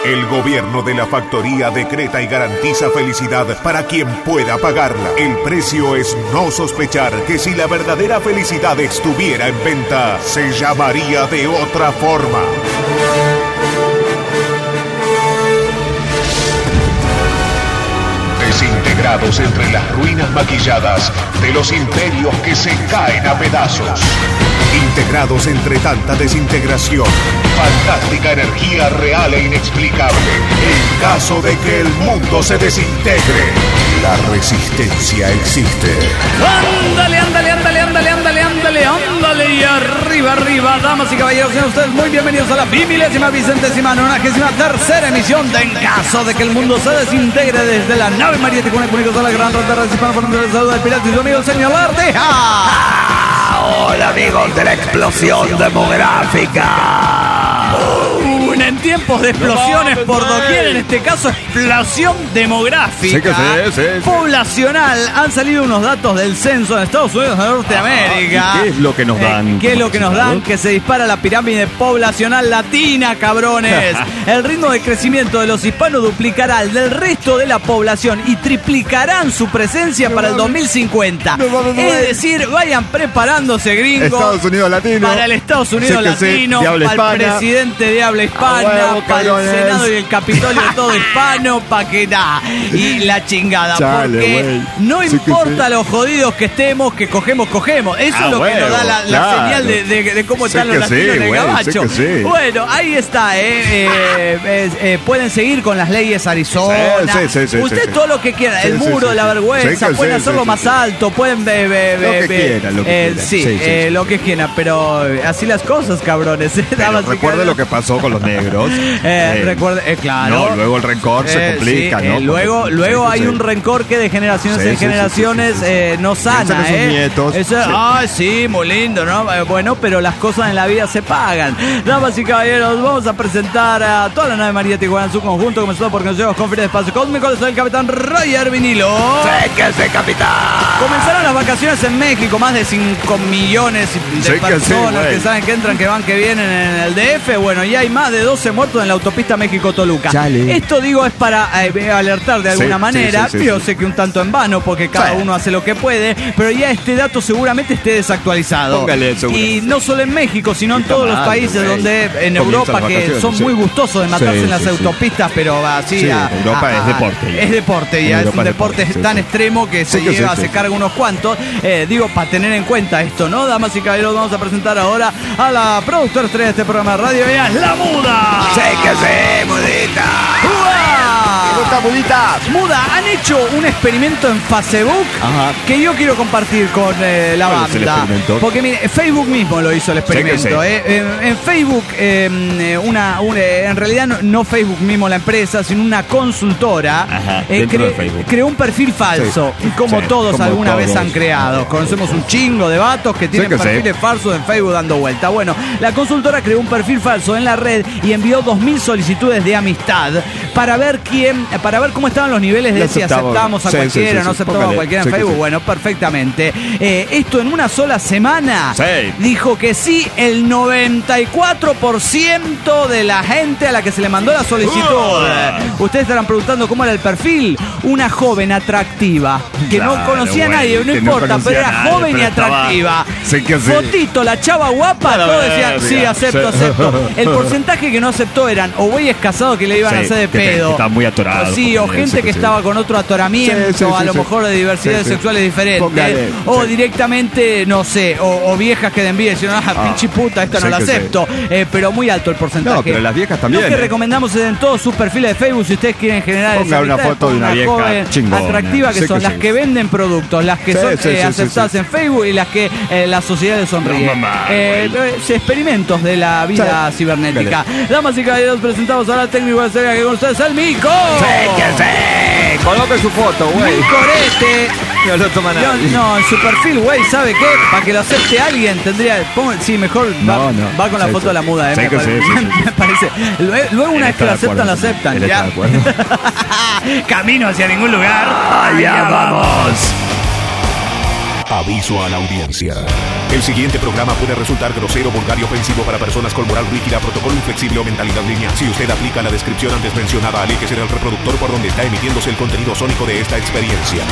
El gobierno de la factoría decreta y garantiza felicidad para quien pueda pagarla. El precio es no sospechar que si la verdadera felicidad estuviera en venta, se llamaría de otra forma. Desintegrados entre las ruinas maquilladas de los imperios que se caen a pedazos. Integrados entre tanta desintegración, fantástica energía real e inexplicable. En caso de que el mundo se desintegre, la resistencia existe. Ándale, ándale, ándale, ándale, ándale, ándale, ándale. Y arriba, arriba, damas y caballeros, sean ustedes muy bienvenidos a la 93ª emisión de En caso de que el mundo se desintegre, desde la nave María Tijuana, comunicados a la gran rata hispana, por el saludo del pirata y su amigo el señor Arteja. Hola amigos de la explosión demográfica. En tiempos de explosiones por doquier, en este caso explosión demográfica, poblacional, han salido unos datos del censo en Estados Unidos de Norteamérica. ¿Qué es lo que nos dan? ¿Qué es lo que nos dan? Que se dispara la pirámide poblacional latina, cabrones. El ritmo de crecimiento de los hispanos duplicará el del resto de la población y triplicarán su presencia para el 2050. Es decir, vayan preparándose, gringos. Estados Unidos latino. Para el Estados Unidos latino, para el presidente de habla hispana, para el Senado y el Capitolio todo hispano, para que nada. Y la chingada, chale, porque no importa los jodidos que estemos, que cogemos. Eso es lo que nos da la señal de cómo están los latinos en el gabacho. Bueno, ahí está, pueden seguir con las leyes Arizona. Usted todo lo que quiera, el muro de la vergüenza, pueden hacerlo más alto, pueden lo que quieran. lo que quieran, pero así las cosas, cabrones. Recuerde lo que pasó con los negros. Recuerde, claro. No, luego el rencor se complica, ¿no? Luego hay un rencor que de generaciones en generaciones no sana, nietos. Sí, muy lindo, ¿no? Bueno, pero las cosas en la vida se pagan. Damas y caballeros, vamos a presentar a toda la nave María Tijuana en su conjunto, comenzando por consejos con fines de espacio cósmico. Soy el capitán Roger Vinilo. ¡Séquese, capitán! Comenzaron las vacaciones en México, más de 5 millones de personas que saben que entran, que van, que vienen en el DF. Bueno, ya hay más de 12 muertos en la autopista México-Toluca. Esto, digo, es para alertar de alguna manera. Yo sé que un tanto en vano, porque cada uno hace lo que puede, pero ya este dato seguramente esté desactualizado. Póngale, y no solo en México, sino en todos los países donde en Europa, que son muy gustosos de matarse en las autopistas, pero así Europa es deporte. Es deporte, ya es un deporte tan extremo que se carga unos cuantos. Digo, para tener en cuenta esto, ¿no? Damas y caballeros, vamos a presentar ahora a la productora estrella de este programa de radio. Ella es la Muda. ¡Séquese, mudita! Muda, han hecho un experimento en Facebook que yo quiero compartir con la banda. Porque mire, Facebook mismo lo hizo el experimento. En Facebook, en realidad no Facebook mismo la empresa, sino una consultora creó un perfil falso, como todos alguna vez han creado. Conocemos un chingo de vatos que tienen perfiles falsos en Facebook dando vuelta. Bueno, la consultora creó un perfil falso en la red y envió 2.000 solicitudes de amistad para ver cómo estaban los niveles de si aceptamos a cualquiera, no aceptamos a cualquiera en Facebook. Bueno, perfectamente. Esto en una sola semana dijo que sí el 94% de la gente a la que se le mandó la solicitud. Ustedes estarán preguntando cómo era el perfil. Una joven atractiva que no conocía a nadie, no importa, pero era joven y atractiva. Fotito, la chava guapa, todos decían sí, acepto. El porcentaje que no aceptó eran o güeyes casados que le iban a hacer de pedo. Está muy atorado. Sí, o gente que estaba con otro atoramiento, a lo mejor de diversidades sexuales diferentes. O directamente, no sé, o viejas que de envidia y dicen, pinche puta, esta no la acepto. Pero muy alto el porcentaje. No, pero las viejas también. Lo que recomendamos es en todos sus perfiles de Facebook, si ustedes quieren generar esa una foto de una vieja joven chingona, atractiva, que son las que venden productos, las que son aceptadas en Facebook y las que la sociedad les sonríe. Experimentos de la vida cibernética. Damas y caballeros, presentamos ahora al técnico de serie que con ustedes el Mico. Coloque su foto, güey. Corete. No lo toma nada. No, en su perfil, güey, ¿sabe qué? Para que lo acepte alguien tendría... mejor va con la foto de la Muda, me parece. Luego una vez que lo aceptan, lo aceptan. Ya. Camino hacia ningún lugar. Allá vamos. Aviso a la audiencia. El siguiente programa puede resultar grosero, vulgar y ofensivo para personas con moral rígida, protocolo inflexible o mentalidad lineal. Si usted aplica la descripción antes mencionada, aléjese del reproductor por donde está emitiéndose el contenido sónico de esta experiencia.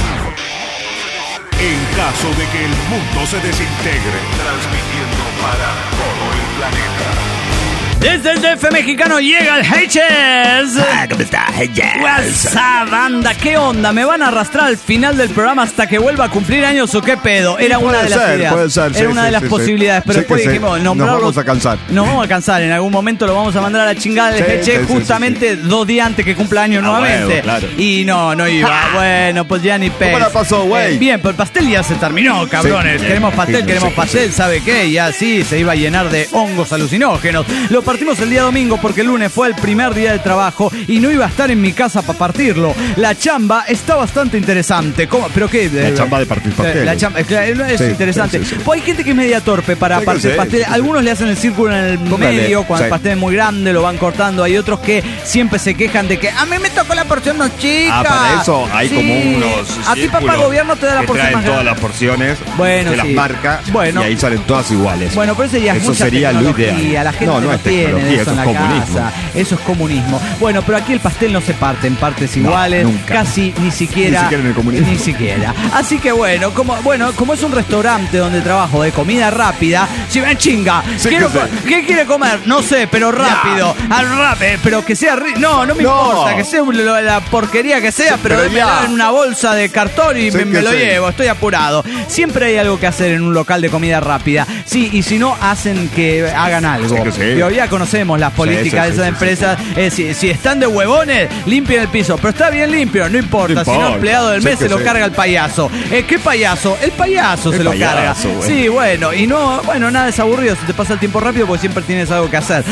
En caso de que el mundo se desintegre, transmitiendo para todo el planeta. Desde el DF mexicano llega el H.S. ¿Cómo está, H.S.? WhatsApp, banda, ¿qué onda? ¿Me van a arrastrar al final del programa hasta que vuelva a cumplir años o qué pedo? Era una de las ideas. Puede ser, Era una de las posibilidades, pero después dijimos, nos vamos a cansar. Nos vamos a cansar, en algún momento lo vamos a mandar a la chingada del H.S. justamente 2 días antes que cumpla años nuevamente. Huevo, claro. Y no iba. Bueno, pues ya ni pez. ¿Cómo la pasó, güey? Bien, pues el pastel ya se terminó, cabrones. Sí, queremos pastel, ¿sabe qué? Y así se iba a llenar de hongos alucinógenos. Lo partimos el día domingo porque el lunes fue el primer día de trabajo y no iba a estar en mi casa para partirlo. La chamba está bastante interesante. ¿Cómo? ¿Pero qué? La chamba de partir pastel. La chamba es interesante. Sí. Pues hay gente que es media torpe para partir pastel. Algunos le hacen el círculo en el medio, cuando el pastel es muy grande, lo van cortando. Hay otros que siempre se quejan de que a mí me tocó la porción más chica. Para eso hay como unos a ti papá gobierno te da la porción más grande. todas las porciones, bueno, te las marca y ahí salen todas iguales. Bueno, pero eso ya es mucha sería lo ideal. La gente no es tiene tecnología, eso en la comunismo. casa. Eso es comunismo. Bueno, pero aquí el pastel no se parte en partes iguales, nunca. casi ni siquiera en el comunismo. Ni siquiera. Así que como es un restaurante donde trabajo de comida rápida, si ven chinga, ¿qué quiere comer? No sé, pero rápido. Pero que sea no me importa, que sea la porquería que sea, pero démelo en una bolsa de cartón y me lo llevo, estoy apurado. Siempre hay algo que hacer en un local de comida rápida. Sí, y si no hacen que hagan algo. Pero ya conocemos las políticas de esas empresas. Si están de huevones, limpien el piso. Pero está bien limpio, no importa. Si no, empleado del mes se lo carga el payaso. ¿Qué payaso? El payaso se lo carga. Sí, bueno, y nada es aburrido. Se te pasa el tiempo rápido porque siempre tienes algo que hacer.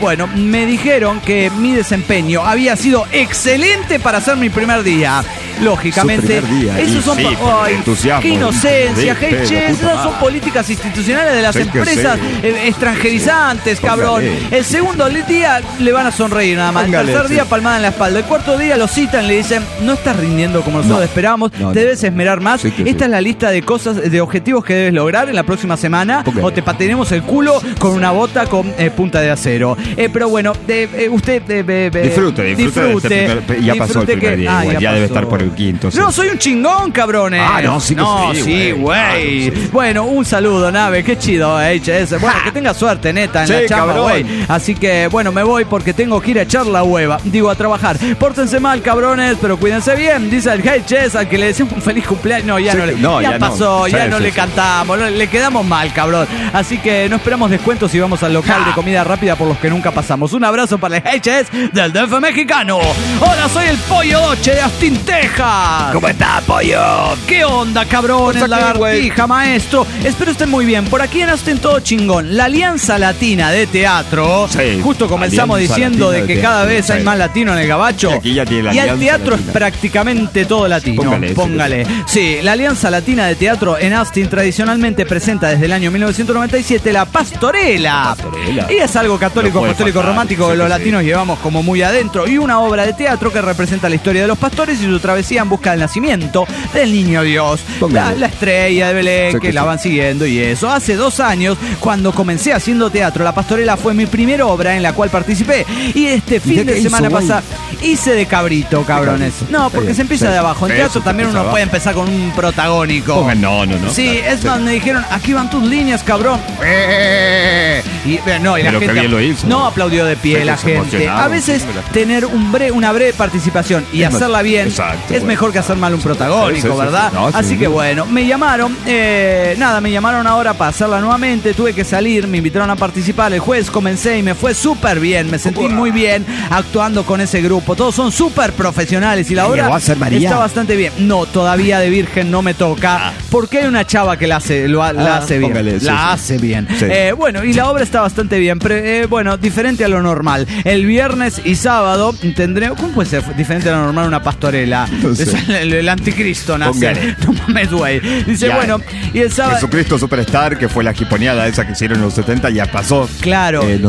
Me dijeron que mi desempeño había sido excelente para ser mi primer día. Lógicamente, esos son qué inocencia, esas son políticas institucionales de las empresas extranjerizantes, cabrón. El segundo día le van a sonreír nada más. El tercer día palmada en la espalda. El cuarto día lo citan, le dicen, no estás rindiendo como nosotros esperábamos, te debes esmerar más. Esta es la lista de cosas, de objetivos que debes lograr en la próxima semana o te patinemos el culo con una bota con punta de acero. Pero bueno, usted disfrute. Ya pasó el primer día, ya debe estar por el quinto. No, soy un chingón, cabrones. Sí, güey. Bueno, un saludo, nave, qué chido, HS. Bueno, que tenga suerte, neta, en la chamba, güey. Así que, bueno, me voy porque tengo que ir a echar la hueva. Digo, a trabajar. Pórtense mal, cabrones, pero cuídense bien. Dice el HS, al que le decimos un feliz cumpleaños. No, ya pasó, ya no le cantamos, le quedamos mal, cabrón. Así que no esperamos descuentos y vamos al local de comida rápida por los que nunca pasamos. Un abrazo para el HS del DF mexicano. Hola, soy el Pollo Doche de Austin, Texas. ¿Cómo está, Pollo? ¿Qué onda, cabrones? Lagartija, maestro. Espero estén muy bien. Por aquí en Austin todo chingón. La Alianza Latina de Teatro. Justo comenzamos diciendo de que cada vez hay más latino en el gabacho. Y el teatro es prácticamente todo latino. Póngale. Sí, la Alianza Latina de Teatro en Austin tradicionalmente presenta desde el año 1997 la Pastorela. Y es algo católico, apostólico, romántico que los latinos llevamos como muy adentro. Y una obra de teatro que representa la historia de los pastores y su travesía en busca del nacimiento del niño Dios. La estrella de Belén, que la van siguiendo y eso. Hace 2 años, cuando comencé haciendo teatro, la Pastorela fue mi primera obra en la cual participé. Y este fin de semana pasado hice de cabrito, cabrones. No, porque se empieza de abajo. En teatro también uno puede empezar con un protagónico. No. Sí, es más, me dijeron, aquí van tus líneas, cabrón. Y la gente no aplaudió de pie la gente. A veces tener una breve participación y hacerla bien es mejor que hacer mal un protagónico, ¿verdad? Así que bueno, me llamaron ahora para hacerla nuevamente. Tuve que salir, me invitaron a participar. El jueves comencé y me fue súper bien. Me sentí muy bien actuando con ese grupo. Todos son súper profesionales y la obra está bastante bien. No, todavía de virgen no me toca porque hay una chava que la hace bien. Hace bien. Bueno, y la obra está bastante bien. Bueno, diferente a lo normal. El viernes y sábado tendré... ¿Cómo puede ser diferente a lo normal una pastorela? El anticristo nace. No mames, güey. Dice, y el sábado... Jesucristo Superstar, que fue la jiponeada esa que hicieron en los 70, ya pasó. Claro. Nos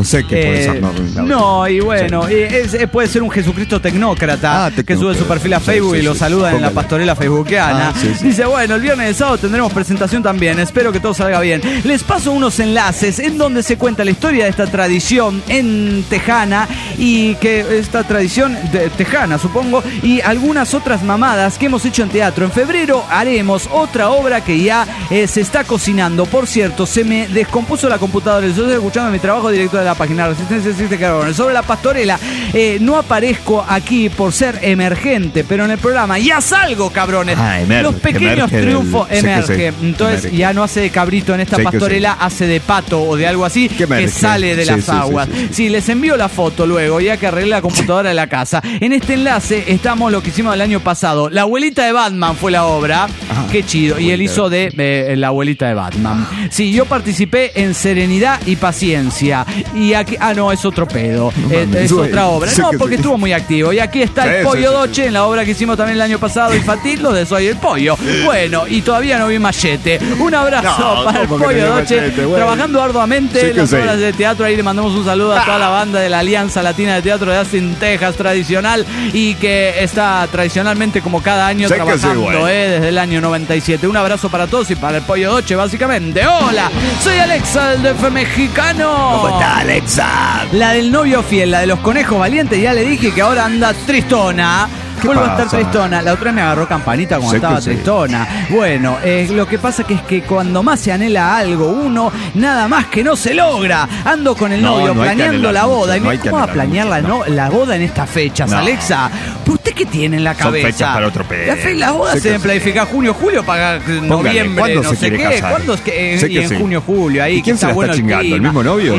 no sé qué puede ser. No, y bueno, puede ser un Jesucristo tecnócrata que sube su perfil a Facebook y lo saluda en la pastorela facebookiana. Dice, bueno, el viernes y el sábado tendremos presentación también, espero que todo salga bien. Les paso unos enlaces en donde se cuenta la historia de esta tradición en Tejana, y que esta tradición de tejana, supongo, y algunas otras mamadas que hemos hecho en teatro. En febrero haremos otra obra que ya se está cocinando. Por cierto, se me descompuso la computadora. Yo estoy escuchando mi trabajo directo de la página Resistencia Existe Carbón. Sobre la pastorela, no aparezco aquí por ser emergente, pero en el programa ya salgo, cabrones. Los pequeños triunfos emerge. Entonces ya no hace de cabrito en esta pastorela, hace de pato o de algo así que sale de las aguas. Sí, les envío la foto luego, ya que arreglé la computadora de la casa. En este enlace estamos lo que hicimos el año pasado. La abuelita de Batman fue la obra. Qué chido. Y él hizo de la abuelita de Batman. Sí, yo participé en Serenidad y Paciencia. Y aquí, no, es otro pedo. Es otra obra. No, porque estuvo muy activo. Y aquí está el Pollo Doche en la obra que hicimos también el año pasado, infantil, lo de Soy el Pollo. Bueno, y todavía no vi Machete. Un abrazo para el Pollo Doche, trabajando arduamente en las obras de teatro. Ahí le mandamos un saludo a toda la banda de la Alianza Latina de Teatro de Austin, Texas, tradicional, y que está tradicionalmente como cada año trabajando desde el año 97. Un abrazo para todos y para el Pollo Doche, básicamente. Hola, soy Alexa del DF mexicano. ¿Cómo está, Alexa? La del novio fiel, la de los conejos valientes. Ya le dije que ahora anda tristona. Vuelvo a estar tristona. La otra vez me agarró campanita cuando estaba tristona. Bueno, lo que pasa es que cuando más se anhela algo, uno nada más que no se logra. Ando con el novio planeando la boda. ¿Cómo va a planear la boda en estas fechas, Alexa? ¿Usted qué tiene en la cabeza? Son fechas para otro pedo. Las bodas se deben planificar junio, julio, para noviembre, no sé qué. ¿Cuándo es que? Y en junio, julio, ahí. ¿Quién se la está chingando? ¿El mismo novio?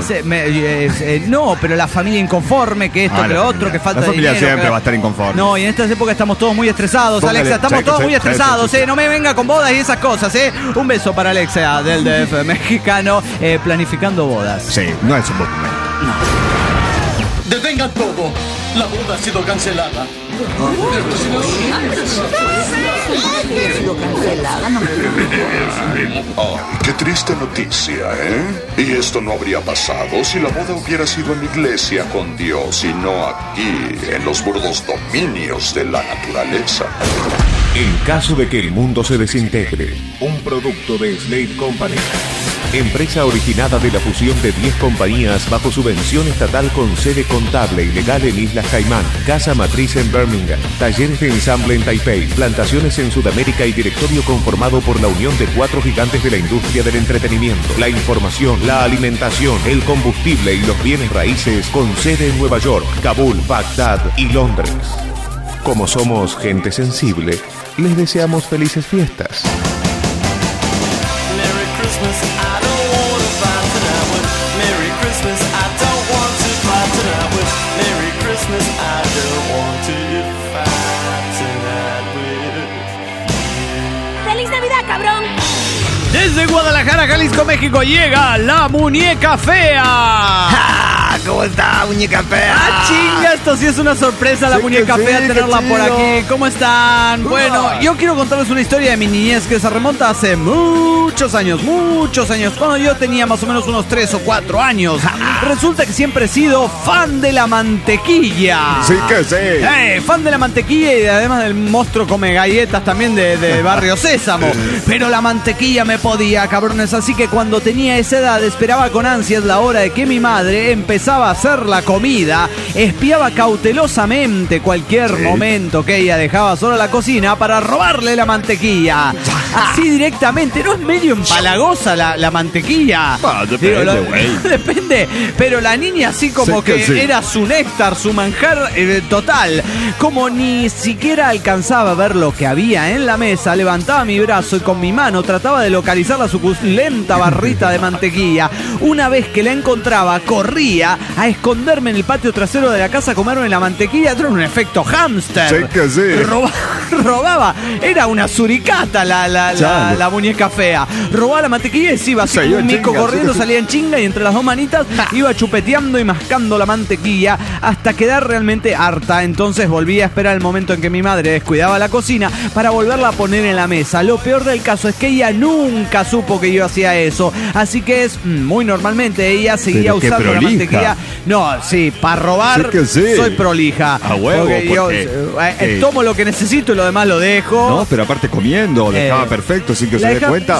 No, pero la familia inconforme, que esto, que lo otro, que falta dinero. La familia siempre va a estar inconforme. No, y en estas épocas estamos todos muy estresados, Alexa. Estamos todos muy estresados, No me venga con bodas y esas cosas, Un beso para Alexa del DF mexicano, planificando bodas. Sí, no es un buen momento. No. Detengan todo. La boda ha sido cancelada. Qué triste noticia, Y esto no habría pasado si la boda hubiera sido en la iglesia con Dios y no aquí, en los burdos dominios de la naturaleza. En caso de que el mundo se desintegre, un producto de Slate Company. Empresa originada de la fusión de 10 compañías bajo subvención estatal con sede contable y legal en Islas Caimán, casa matriz en Birmingham, talleres de ensamble en Taipei, plantaciones en Sudamérica y directorio conformado por la unión de 4 gigantes de la industria del entretenimiento, la información, la alimentación, el combustible y los bienes raíces con sede en Nueva York, Kabul, Bagdad y Londres. Como somos gente sensible, les deseamos felices fiestas. ¡Feliz Navidad, cabrón! Desde Guadalajara, Jalisco, México, llega la muñeca fea. ¡Ja! ¿Cómo está, muñeca fea? ¡Ah, chinga! Esto sí es una sorpresa, la muñeca fea, tenerla por aquí. ¿Cómo están? Bueno, yo quiero contarles una historia de mi niñez que se remonta hace muchos años, cuando yo tenía más o menos unos 3 o 4 años. Resulta que siempre he sido fan de la mantequilla. Sí que sí. Fan de la mantequilla y además del monstruo come galletas también de Barrio Sésamo. Pero la mantequilla me podía, cabrones. Así que cuando tenía esa edad esperaba con ansias la hora de que mi madre empezaba a hacer la comida. Espiaba cautelosamente cualquier momento que ella dejaba sola la cocina para robarle la mantequilla. Así directamente. ¿No es medio empalagosa la mantequilla? Depende, güey. Depende. Pero la niña así como era su néctar, su manjar total. Como ni siquiera alcanzaba a ver lo que había en la mesa, levantaba mi brazo y con mi mano trataba de localizar la suculenta barrita de mantequilla. Una vez que la encontraba, corría a esconderme en el patio trasero cuadro de la casa a comerme la mantequilla. Era un efecto hámster. Sí que sí. Robaba. Era una suricata la muñeca fea. Robaba la mantequilla y se iba así como un mico corriendo, salía en chinga y entre las dos manitas iba chupeteando y mascando la mantequilla hasta quedar realmente harta. Entonces volví a esperar el momento en que mi madre descuidaba la cocina para volverla a poner en la mesa. Lo peor del caso es que ella nunca supo que yo hacía eso. Así que es muy normalmente ella seguía usando la mantequilla. No, sí, para robar soy prolija. A huevo, porque yo tomo lo que necesito y lo demás lo dejo. No, pero aparte comiendo, dejaba perfecto sin que se dé cuenta.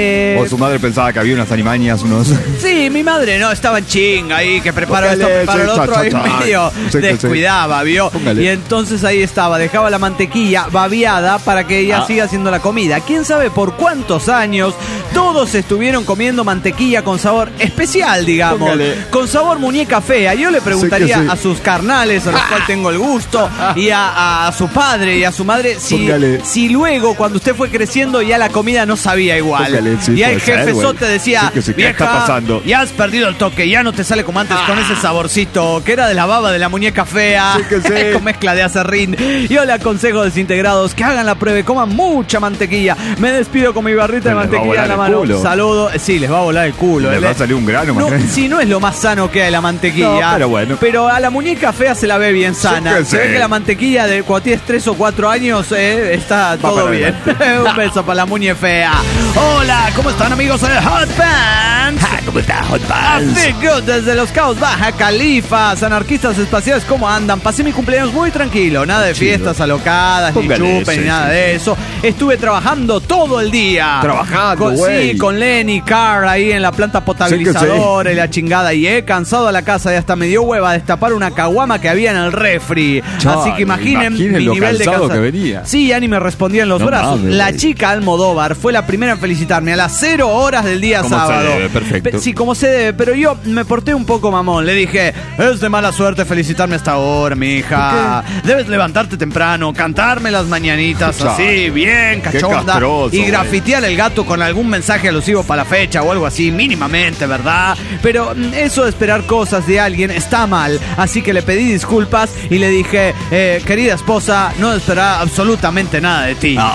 O su madre pensaba que había unas alimañas, Sí, mi madre no, estaba en chinga ahí, que preparo esto, preparo el otro, ahí medio descuidaba, ¿vio? Póngale. Y entonces ahí estaba, dejaba la mantequilla babiada para que ella siga haciendo la comida. ¿Quién sabe por cuántos años todos estuvieron comiendo mantequilla con sabor especial, digamos? Póngale. Con sabor muñeca fea. Yo le preguntaría a sus carnales, a los cuales tengo el gusto, y a su padre y a su madre, si luego, cuando usted fue creciendo, ya la comida no sabía igual. Y el jefezote decía, vieja, ya has perdido el toque, ya no te sale como antes con ese saborcito que era de la baba de la muñeca fea, con mezcla de acerrín. Yo le aconsejo, desintegrados, que hagan la prueba y coman mucha mantequilla. Me despido con mi barrita de mantequilla en la mano. Saludo. Sí, les va a volar el culo. Les va a salir un grano. No, sí, no es lo más sano que hay la mantequilla. No, pero bueno. Pero a la muñeca fea se la ve bien sana. Se ve que la mantequilla de cuando tienes 3 o 4 años está todo bien. Un beso para la muñe fea. Hola, ¿cómo están, amigos de Hot Pants? ¿Cómo está Hot Pants? Desde Los Cabos, Baja Califa, anarquistas espaciales, ¿cómo andan? Pasé mi cumpleaños muy tranquilo, nada de fiestas alocadas, ni chupen, ni nada de eso. Estuve trabajando todo el día. Trabajando, con Lenny Carr ahí en la planta potabilizadora y la chingada. Y he cansado a la casa y hasta me dio hueva destapar una caguama que había en el refri. Así que imaginen mi nivel de cansancio. Que venía. Sí, ya ni me respondía en los brazos. La chica Almodóvar fue la primera en felicitarme a las 0 horas del día sábado. Se debe, perfecto. Sí, como se debe, pero yo me porté un poco mamón. Le dije, es de mala suerte felicitarme hasta ahora, mija. Debes levantarte temprano, cantarme las mañanitas así, bien cachonda, y grafitear el gato con algún mensaje alusivo para la fecha o algo así, mínimamente, ¿verdad? Pero eso de esperar cosas de alguien está mal. Así que le pedí disculpas y le dije, querida esposa, no esperaba absolutamente nada de ti.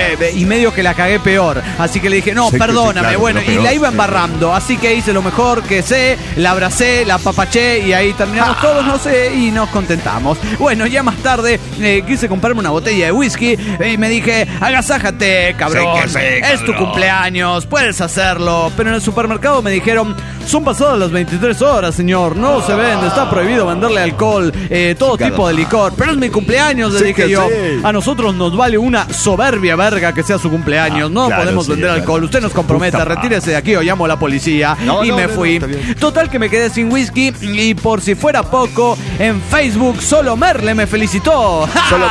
Y medio que la cagué peor. Así que le dije, no, perdóname. Bueno, y la iba embarrando. Así que hice lo mejor que sé, la abracé, la apapaché y ahí terminamos todos, no sé, y nos contentamos. Bueno, ya más tarde quise comprarme una botella de whisky y me dije, agasájate, cabrón. Es tu cumpleaños, puedes hacerlo. Pero en el supermercado me dijeron, son pasadas las 23 horas, señor. No se vende, está prohibido venderle alcohol, todo tipo de licor. Pero es mi cumpleaños, le dije yo. A nosotros nos vale una soberbia verga que sea su cumpleaños. No podemos vender alcohol. Usted nos compromete, retírese de aquí o llamo a la policía. Y me fui. Total que me quedé sin whisky. Y por si fuera poco, en Facebook solo Merle me felicitó. Solo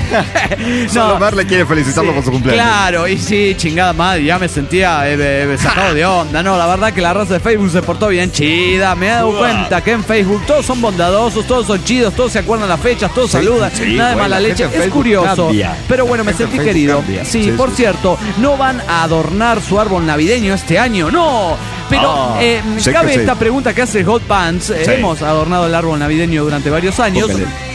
Merle. Solo Merle quiere felicitarlo por su cumpleaños. Claro, y sí, chingada madre, ya me sentía sacado de onda. No, la verdad que la raza de Facebook se portó bien chida. Me he dado cuenta que en Facebook todos son bondadosos, todos son chidos, todos se acuerdan las fechas, todos saludan, nada de mala leche. Es curioso, pero bueno, me sentí querido. Sí, por cierto, no van a adornar su árbol navideño este año, no. Pero cabe esta pregunta que hace Hot Pants. Hemos adornado el árbol navideño durante varios años.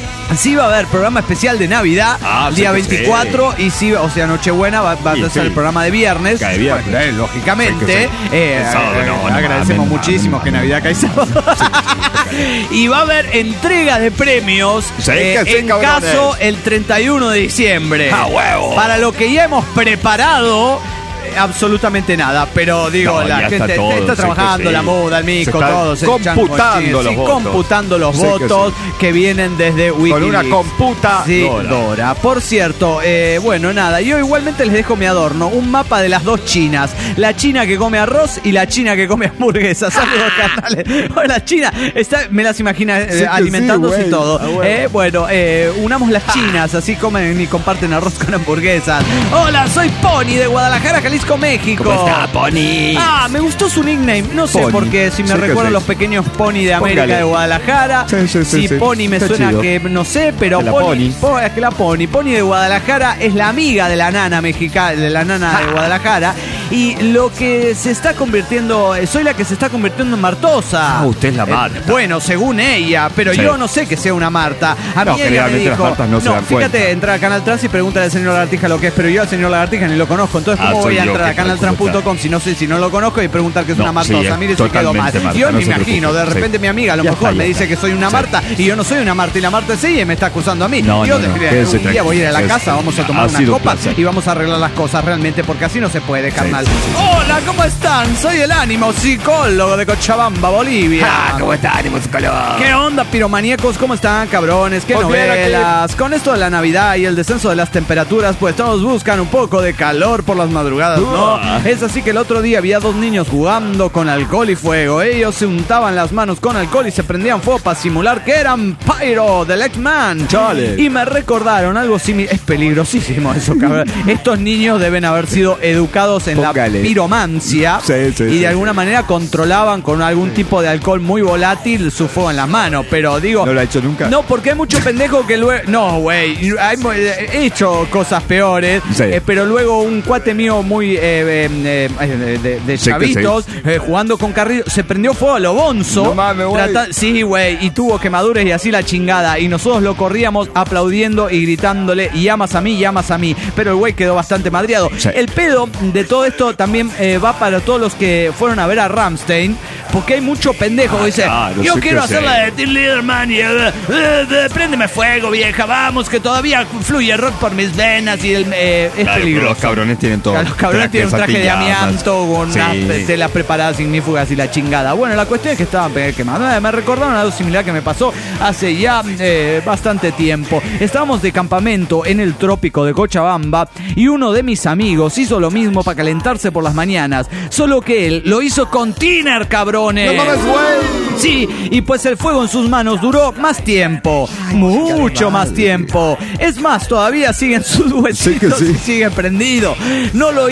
Sí va a haber programa especial de Navidad, día 24, y sí, o sea, Nochebuena va a ser el programa de viernes. Cae viernes. Bueno, lógicamente. Agradecemos muchísimo que Navidad cae sábado. Y va a haber entrega de premios en caso el 31 de diciembre. Para lo que ya hemos preparado. Absolutamente nada, pero digo, la gente está trabajando, la muda, el mico, todos computando los votos que vienen desde Wikileaks. Con una computadora. Por cierto, bueno, nada, yo igualmente les dejo mi adorno, un mapa de las dos chinas, la china que come arroz y la china que come hamburguesas. Saludos, canales. La china, me las imagino alimentándose y todo. Bueno, unamos las chinas, así comen y comparten arroz con hamburguesas. Hola, soy Pony de Guadalajara, Jalisco, México. ¿Cómo está, Pony? Me gustó su nickname. No sé por qué, si me recuerdo los pequeños Pony de América. Póngale. De Guadalajara. Sí, Pony me suena chido. Que no sé, pero es que la Pony de Guadalajara es la amiga de la nana mexicana, de la nana de Guadalajara. Y lo que se está convirtiendo, soy la que se está convirtiendo en Martosa. Usted es la Marta. Bueno, según ella, pero yo no sé que sea una Marta. A mí ella me dijo, las Martas no se dan fíjate, cuenta. entra a Canal Trans y pregúntale al señor Lagartija lo que es, pero yo al señor Lagartija ni lo conozco. Entonces, ¿cómo voy a entrar a canaltrans.com si no lo conozco y preguntar que es una Martosa? Mire, se quedó mal. Yo ni me imagino, de repente mi amiga a lo mejor me dice que soy una Marta y yo no soy una Marta y la Marta es ella y me está acusando a mí. Yo un día voy a ir a la casa, vamos a tomar unas copas y vamos a arreglar las cosas realmente, porque así no se puede, carnal. Hola, ¿cómo están? Soy el Ánimo, psicólogo de Cochabamba, Bolivia. ¿Cómo está, Ánimo, psicólogo? ¿Qué onda, piromaníacos? ¿Cómo están, cabrones? ¿Qué novelas? Con esto de la Navidad y el descenso de las temperaturas, pues todos buscan un poco de calor por las madrugadas, ¿no? Es así que el otro día había 2 niños jugando con alcohol y fuego. Ellos se untaban las manos con alcohol y se prendían fuego para simular que eran Pyro del X-Man. Y me recordaron algo similar. Es peligrosísimo eso, cabrón. Estos niños deben haber sido educados en la piromancia y de alguna manera controlaban con algún tipo de alcohol muy volátil su fuego en las manos. Pero digo, ¿no lo ha hecho nunca? No, porque hay mucho pendejo que luego... No, güey, he hecho cosas peores, pero luego un cuate mío muy de chavitos, jugando con carrillo, se prendió fuego a lo bonzo. No mames, güey. Sí, güey, y tuvo quemaduras y así la chingada. Y nosotros lo corríamos aplaudiendo y gritándole, llamas a mí. Pero el güey quedó bastante madreado. El pedo de todo esto también va para todos los que fueron a ver a Rammstein, porque hay mucho pendejo que dice, yo quiero hacer la de Till Lindemann y préndeme fuego, vieja, vamos, que todavía fluye rock por mis venas y es peligroso. Los cabrones tienen todo. Los cabrones tienen un traje de amianto con unas telas preparadas ignífugas y la chingada. Bueno, la cuestión es que estaban quemados. Me recordaron algo similar que me pasó hace ya bastante tiempo. Estábamos de campamento en el trópico de Cochabamba y uno de mis amigos hizo lo mismo para calentarse por las mañanas, solo que él lo hizo con tiner, cabrones. ¡No mames, güey! Sí, y pues el fuego en sus manos duró más tiempo, mucho más tiempo. Es más, todavía siguen sus huesitos y sigue prendido. No le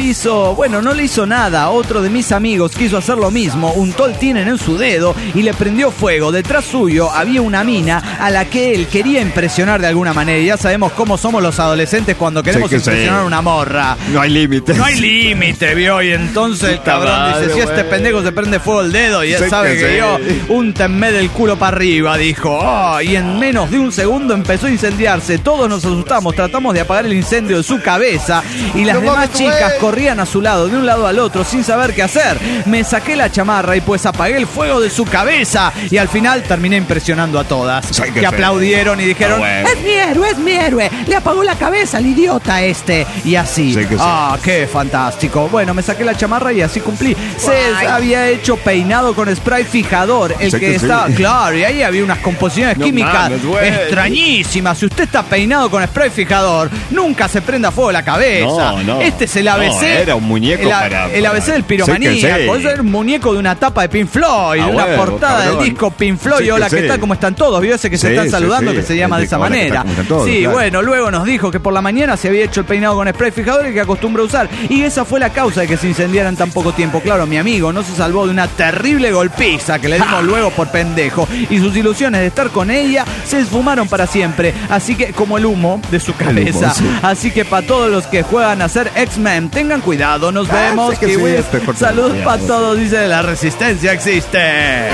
hizo nada. Otro de mis amigos quiso hacer lo mismo, untó el tiner en su dedo y le prendió fuego. Detrás suyo había una mina a la que él quería impresionar de alguna manera. Y ya sabemos cómo somos los adolescentes cuando queremos impresionar a una morra. No hay límite. No hay límite, vio. Y entonces el cabrón dice, si este pendejo se prende fuego el dedo y él sabe que yo, úntenme del culo para arriba, dijo. Y en menos de un segundo empezó a incendiarse. Todos nos asustamos, tratamos de apagar el incendio de su cabeza y las demás chicas corrían a su lado, de un lado al otro, sin saber qué hacer. Me saqué la chamarra y pues apagué el fuego de su cabeza y al final terminé impresionando a todas, que aplaudieron y dijeron, es mi héroe, le apagó la cabeza al idiota este. Y así, qué fantástico. Bueno, me saqué la chamarra y así cumplí. Se había hecho peinado con spray fijador, el que estaba, claro, y ahí había unas composiciones químicas extrañísimas. Si usted está peinado con spray fijador, nunca se prenda fuego la cabeza. Este es el ABC. Era un muñeco el ABC del piromaníaco. Es un muñeco de una tapa de Pink Floyd, una portada del disco Pink Floyd. Hola, ¿qué tal? ¿Cómo están todos? ¿Vio ese que se están saludando que se llama de esa manera? Bueno, luego nos dijo que por la mañana se había hecho el peinado con spray fijador y que acostumbra usar. Y esa fue la causa de que se incendiara en tan poco tiempo. Claro, mi amigo no se salvó de una terrible golpiza que le dimos luego por pendejo. Y sus ilusiones de estar con ella se esfumaron para siempre. Así que, como el humo de su cabeza. Así que para todos los que juegan a ser X-Men, tengan cuidado. Nos vemos. Saludos para todos, dice la resistencia existe.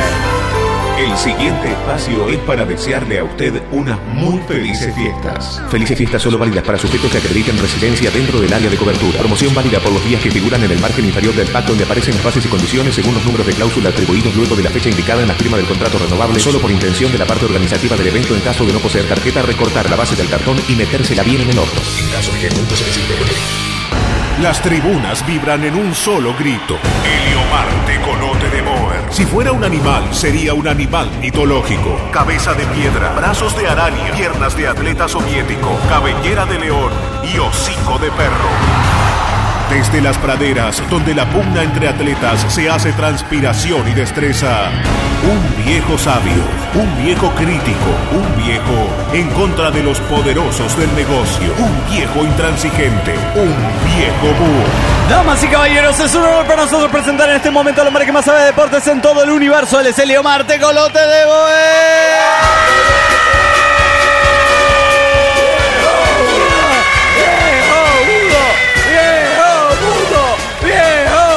El siguiente espacio es para desearle a usted unas muy felices fiestas. Felices fiestas solo válidas para sujetos que acrediten residencia dentro del área de cobertura. Promoción válida por los días que figuran en el margen inferior del pacto, donde aparecen las bases y condiciones según los números de cláusula atribuidos luego de la fecha indicada en la firma del contrato renovable, solo por intención de la parte organizativa del evento. En caso de no poseer tarjeta, recortar la base del cartón y metérsela bien en el orto. En caso de que el mundo se desintegre. Las tribunas vibran en un solo grito. Heliomar, tecolote de Moer. Si fuera un animal, sería un animal mitológico. Cabeza de piedra, brazos de araña, piernas de atleta soviético, cabellera de león y hocico de perro. Desde las praderas, donde la pugna entre atletas se hace transpiración y destreza, un viejo sabio, un viejo crítico, un viejo en contra de los poderosos del negocio, un viejo intransigente, un viejo búho. Damas y caballeros, es un honor para nosotros presentar en este momento al hombre que más sabe de deportes en todo el universo. Él es Heliomar, tecolote de ¡Viejo!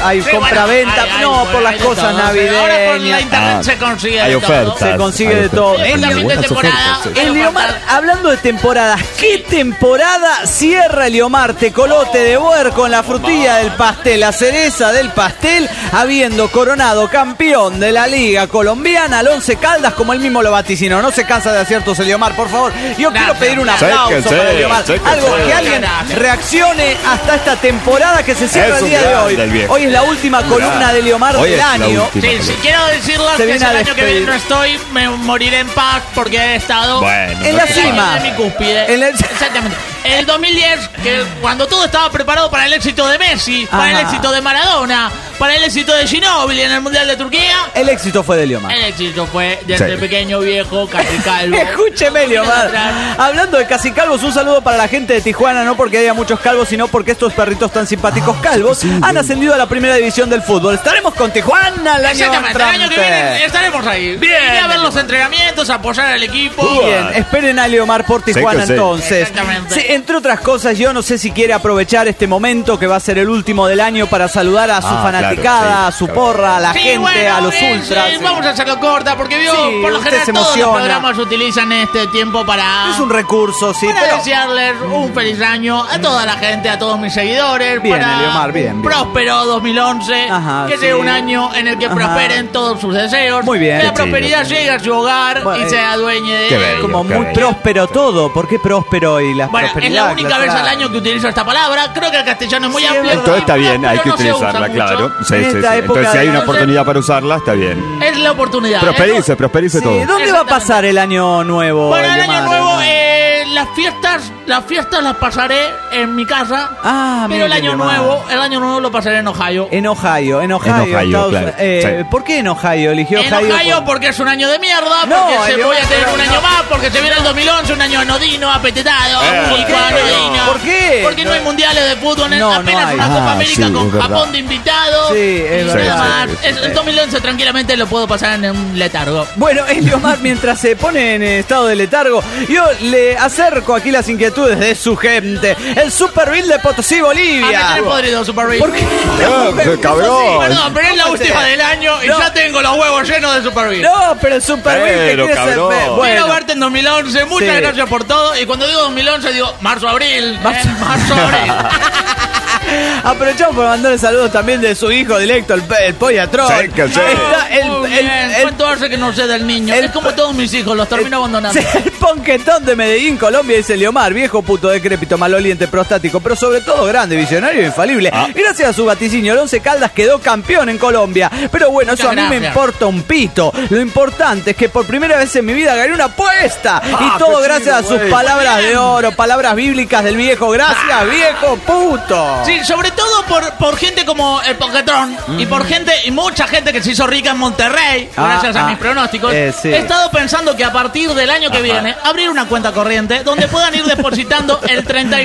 hay compraventa. No, por las cosas navideñas. Ahora por la internet se consigue hay de ofertas. todo. Se consigue de todo. En la fin de temporada. Eliomar, hablando de temporadas, ¿qué temporada cierra Eliomar Tecolote de Boer con la frutilla del pastel, la cereza del pastel, habiendo coronado campeón de la Liga Colombiana al Once Caldas, como él mismo lo vaticinó? No se cansa de aciertos Eliomar, por favor. Yo quiero pedir un aplauso para Eliomar. Algo que alguien reaccione hasta esta temporada que se cierra el día de hoy. Hoy es la última columna de Eliomar del año. Sí, quiero decirles que si el año que viene no estoy, me moriré en paz porque he estado en la cima de mi cúspide. Exactamente. En el 2010, que cuando todo estaba preparado para el éxito de Messi, para el éxito de Maradona, para el éxito de Ginóbili en el Mundial de Turquía, el éxito fue de Eliomar. El éxito fue de este pequeño viejo casi calvo. Escúcheme, Eliomar. Hablando de casi calvos, un saludo para la gente de Tijuana, no porque haya muchos calvos, sino porque estos perritos tan simpáticos calvos han ascendido a la primera división del fútbol. Estaremos con Tijuana el año que viene estaremos ahí. Bien. Ir a ver los entrenamientos, apoyar al equipo. Bien, esperen a Eliomar por Tijuana entonces. Exactamente. Sí, entre otras cosas, yo no sé si quiere aprovechar este momento que va a ser el último del año para saludar a su fanaticada, a su porra, a la gente, a los ultras. Vamos a hacerlo corta porque por lo general todos los programas utilizan este tiempo para... Es un recurso, para desearles un feliz año a toda la gente, a todos mis seguidores. Bien, para Eliomar, bien. Próspero 2011. Que sea un año en el que prosperen todos sus deseos. Muy bien. Que la prosperidad llegue a su hogar y sea dueño de él. Como muy próspero todo. ¿Por qué próspero y la prosperidad? Es la única vez al año que utilizo esta palabra. Creo que el castellano es muy amplio. Entonces está bien, hay que utilizarla, claro. Entonces si hay una oportunidad para usarla, está bien. Es la oportunidad. Prosperice todo. ¿Dónde va a pasar el año nuevo? Bueno, el año nuevo, las fiestas las pasaré en mi casa. Pero el año nuevo lo pasaré en Ohio. En Ohio, claro. ¿Por qué en Ohio? ¿Eligió Ohio? En Ohio porque es un año de mierda, porque voy a tener un año más, porque se viene el 2011, un año anodino, apetetado, anodino. ¿Por qué? Porque no hay mundiales de fútbol, apenas una Copa América con Japón de invitado. Sí, es verdad. El 2011 tranquilamente lo puedo pasar en un letargo. Bueno, Eliomar, mientras se pone en estado de letargo, yo le acerco aquí las inquietudes de su gente. El Super Bill de Potosí, Bolivia. Me podrido Super Bill. ¿Por qué? Cabrón. Perdón, pero es la última del año y ya tengo los huevos llenos de Super Bill. No, pero el Super Bill que quiere ser... Quiero verte en 2011. Muchas gracias por todo. Y cuando digo 2011 digo marzo-abril. Marzo-abril. Aprovechamos para mandarle saludos también de su hijo directo, el Pollatrón. ¿Cuánto hace que no sé del niño? Es como todos mis hijos, los termino abandonando. El Ponquetón de Medellín, Colombia, dice Eliomar, viejo puto decrépito, maloliente, prostático, pero sobre todo grande, visionario e infalible. Gracias a su vaticinio, el Once Caldas quedó campeón en Colombia. Pero bueno, eso a mí me importa un pito. Lo importante es que por primera vez en mi vida gané una apuesta. Y todo gracias a sus palabras de oro, palabras bíblicas del viejo. Gracias, viejo puto. Sí, sobre todo por gente como el Ponquetrón y mucha gente que se hizo rica en Monterrey, gracias a mis pronósticos. Sí. He estado pensando que a partir del año que viene abrir una cuenta corriente donde puedan ir depositando el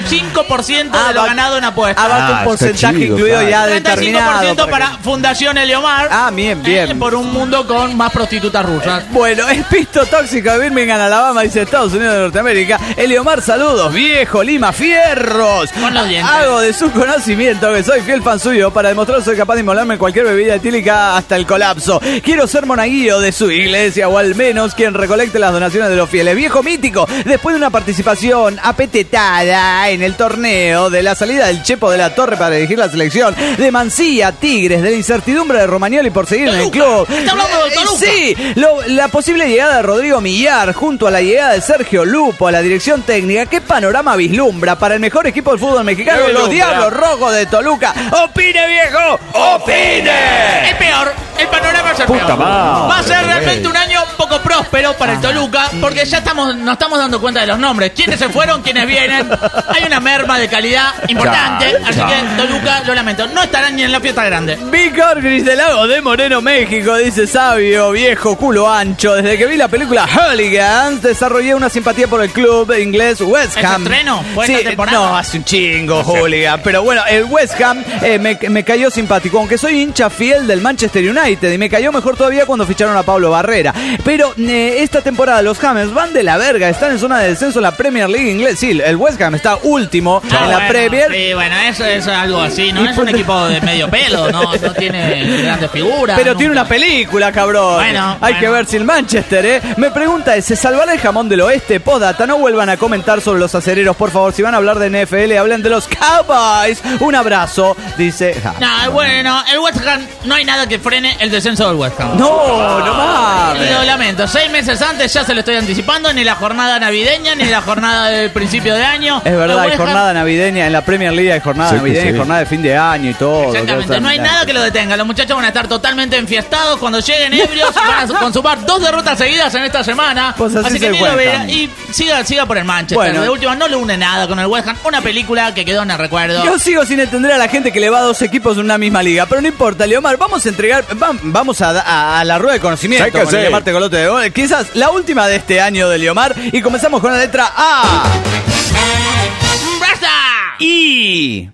35% de lo ganado en apuestas. Un porcentaje incluido ya determinado. 35% para Fundación Eliomar. Bien. Por un mundo con más prostitutas rusas. Bueno, el pisto tóxico de Birmingham, Alabama, dice Estados Unidos de Norteamérica. Eliomar, saludos, viejo, Lima, fierros. Con los dientes. Hago de su conocimiento que soy fiel fan suyo para demostrar que soy capaz de inmolarme en cualquier bebida etílica hasta el colapso. Quiero ser monaguillo de su iglesia o al menos quien recolecte las donaciones de los fieles. Viejo mítico, después de una participación apetetada en el torneo de la salida del Chepo de la Torre para dirigir la selección de Mansilla, Tigres, de la incertidumbre de Romagnoli por seguir en el club. ¿Está hablando de Toluca? Sí, la posible llegada de Rodrigo Millar junto a la llegada de Sergio Lupo a la dirección técnica. ¿Qué panorama vislumbra para el mejor equipo del fútbol mexicano? Los Diablos Rojos de Toluca. ¡Opine, viejo! ¡Opine! Es peor. El panorama es el peor. Va a ser realmente un año poco próspero para el Toluca porque ya nos estamos dando cuenta de los nombres. ¿Quiénes se fueron? ¿Quiénes vienen? Hay una merma de calidad importante. Así que Toluca, lo lamento, no estarán ni en la fiesta grande. Víctor Gris del Lago de Moreno, México, dice sabio, viejo, culo ancho. Desde que vi la película Hooligans, desarrollé una simpatía por el club inglés West Ham. ¿Es estreno? ¿Fue esta temporada? No, hace un chingo, Hooligan. Pero bueno, el West Ham me cayó simpático, aunque soy hincha fiel del Manchester United y me cayó pareció mejor todavía cuando ficharon a Pablo Barrera. Pero esta temporada los Hammers van de la verga, están en zona de descenso en la Premier League inglés. Sí, el West Ham está último en la Premier. Sí, bueno, eso es algo así, no es un equipo de medio pelo, no tiene grandes figuras. Pero tiene una película, cabrón. Bueno, hay que ver si el Manchester, Me pregunta ¿se salvará el jamón del oeste? Postdata, no vuelvan a comentar sobre los acereros, por favor. Si van a hablar de NFL, hablen de los Cowboys. Un abrazo, dice. No, bueno, el West Ham, no hay nada que frene el descenso del West Ham. No mames. Lo lamento, 6 meses antes ya se lo estoy anticipando, ni la jornada navideña, ni la jornada del principio de año. Es verdad, hay jornada navideña en la Premier League, hay jornada navideña, hay jornada de fin de año y todo. Exactamente, no hay nada que lo detenga. Los muchachos van a estar totalmente enfiestados cuando lleguen ebrios, van a consumar 2 derrotas seguidas en esta semana. Pues así que ni lo verá. Y siga por el Manchester. Bueno. De última, no le une nada con el West Ham. Una película que quedó en el recuerdo. Yo sigo sin entender a la gente que le va a 2 equipos en una misma liga. Pero no importa, Leomar, vamos a entregar, vamos a la rueda de conocimiento con Leomar Tecolote de Gol. Quizás la última de este año de Leomar. Y comenzamos con la letra A. ¡Brasta! Y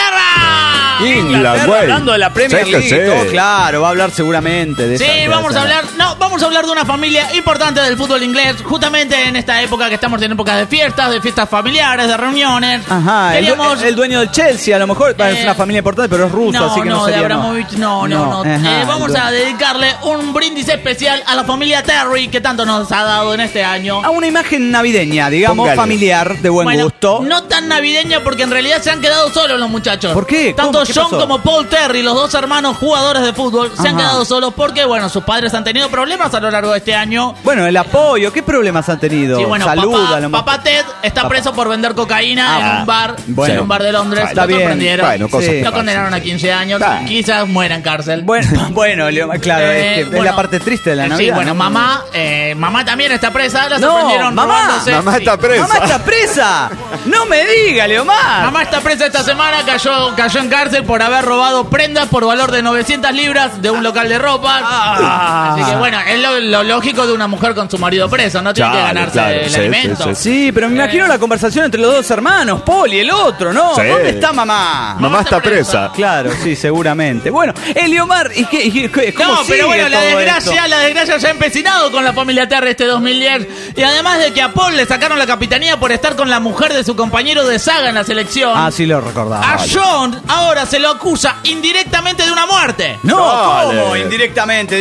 Inglaterra, hablando de la Premier League, todo claro, va a hablar seguramente de esa. Vamos a hablar de una familia importante del fútbol inglés, justamente en esta época que estamos en épocas de fiestas familiares, de reuniones. Ajá, queríamos... el dueño del Chelsea, a lo mejor es una familia importante, pero es ruso, así que no sería. De Abramovich, no. Vamos a dedicarle un brindis especial a la familia Terry, que tanto nos ha dado en este año. A una imagen navideña, digamos, familiar, de buen gusto. No tan navideña porque en realidad se han quedado solos los muchachos. ¿Por qué? Tanto John como Paul Terry, los 2 hermanos jugadores de fútbol, se han quedado solos porque, bueno, sus padres han tenido problemas a lo largo de este año. Bueno, el apoyo, ¿qué problemas han tenido? Sí, bueno, papá Ted está preso por vender cocaína en un bar, en un bar de Londres. Está bien. Sorprendieron. Lo condenaron a 15 años. Quizás muera en cárcel. Bueno, claro, es la parte triste de la Navidad. Sí, bueno, mamá también está presa. La sorprendieron robándose. Mamá está presa. ¡Mamá está presa! ¡No me diga, Leomar! Mamá está presa esta semana, cayó en cárcel por haber robado prendas por valor de 900 libras de un local de ropa. Así que bueno, es lo lógico de una mujer con su marido preso, no tiene que ganarse el alimento. Sí, pero me imagino la conversación entre los 2 hermanos, Paul y el otro, ¿no? Sí. ¿Dónde está mamá? Mamá está presa. Claro, sí, seguramente. Bueno, Leomar, ¿y cómo sigue pero bueno, la desgracia se ha empecinado con la familia Terry este 2010. Y además de que a Paul le sacaron la capitanía por estar con la mujer de su compañero de saga en la selección. Ah, sí lo recordaba. A John ahora se lo acusa indirectamente de una muerte. No, ¿cómo? Indirectamente.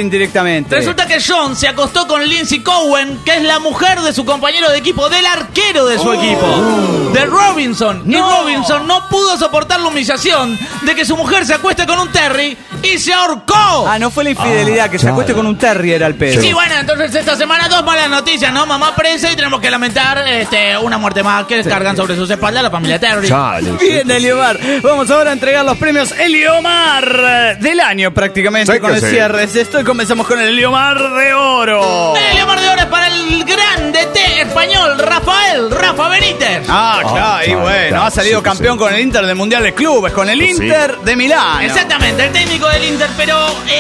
Resulta que John se acostó con Lindsay Cohen, que es la mujer de su compañero de equipo, del arquero de su equipo, de Robinson. Y Robinson no pudo soportar la humillación de que su mujer se acueste con un Terry y se ahorcó. Ah, no fue la infidelidad, que se acueste con un Terry era el pedo. Sí, bueno, entonces esta semana 2 malas noticias, ¿no? Mamá presa y tenemos que lamentar una muerte más que descargan sobre sus espaldas la familia Terry. Bien, Eliomar. Vamos ahora a entregar los premios Eliomar del año prácticamente con el cierre. Y comenzamos con el Eliomar de Oro. El Eliomar de Oro es para el gran DT español Rafa Benítez. Claro, y bueno, ha salido campeón con el Inter del Mundial de Clubes, con el Inter de Milán. Exactamente, el técnico del Inter, pero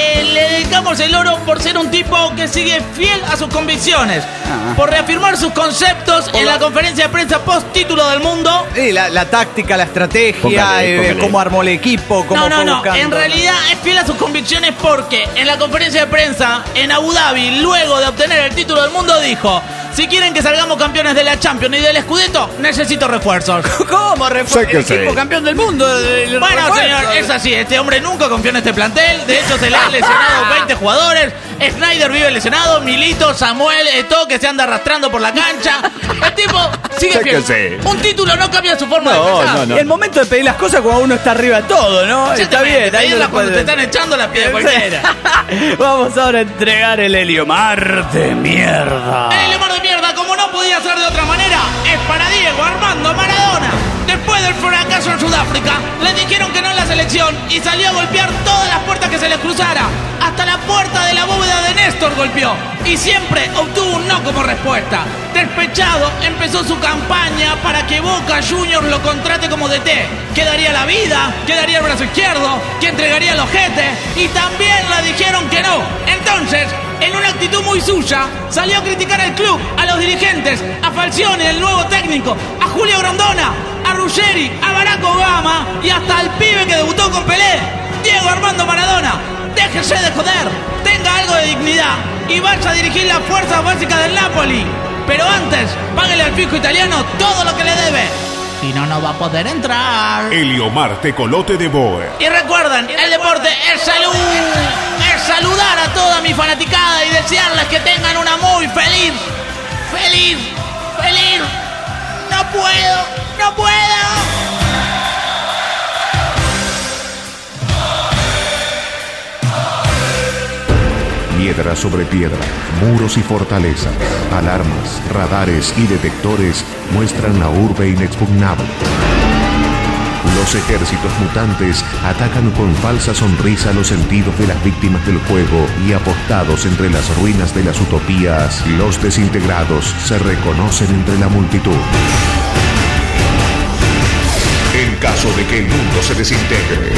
le dedicamos el oro por ser un tipo que sigue fiel a sus convicciones, por reafirmar sus conceptos en la conferencia de prensa post título del mundo. La táctica, la estrategia, cómo armó el equipo, cómo fue buscando. En realidad es fiel a sus convicciones porque en la conferencia de prensa en Abu Dhabi, luego de obtener el título del mundo, dijo: si quieren que salgamos campeones de la Champions y del Scudetto, necesito refuerzos. ¿Cómo refuerzos? El equipo campeón del mundo. Bueno, señor, es así. Este hombre nunca confió en este plantel. De hecho, se le han lesionado 20 jugadores. Snyder vive lesionado. Milito, Samuel, Eto'o, que se anda arrastrando por la cancha. El tipo sigue fiel. Un título no cambia su forma de pensar. No. El momento de pedir las cosas cuando uno está arriba de todo, ¿no? Está bien. Ahí cuando te están echando la pide cualquiera. Vamos ahora a entregar el Eliomar de mierda. El Eliomar de mierda, como no podía ser de otra manera, es para Diego Armando Maradona. Después del fracaso en Sudáfrica, le dijeron que no en la selección y salió a golpear todas las puertas que se les cruzara. Hasta la puerta de la bóveda de Néstor golpeó y siempre obtuvo un no como respuesta. Despechado, empezó su campaña para que Boca Juniors lo contrate como DT. Que daría la vida, que daría el brazo izquierdo, que entregaría el ojete, y también le dijeron que no. Entonces, en una actitud muy suya, salió a criticar al club, a los dirigentes, a Falcioni, el nuevo técnico, a Julio Grondona, a Ruggeri, a Barack Obama y hasta al pibe que debutó con Pelé, Diego Armando Maradona. déjese de joder, tenga algo de dignidad y vaya a dirigir las fuerzas básicas del Napoli. Pero antes, páguele al fisco italiano todo lo que le debe. Si no, no va a poder entrar. Eliomar Tecolote de Boer. Y recuerden, el deporte es salud. Es saludar a toda mi fanaticada y desearles que tengan una muy feliz. No puedo. Piedra sobre piedra, muros y fortalezas, alarmas, radares y detectores muestran la urbe inexpugnable. Los ejércitos mutantes atacan con falsa sonrisa los sentidos de las víctimas del juego y apostados entre las ruinas de las utopías, los desintegrados se reconocen entre la multitud. En caso de que el mundo se desintegre.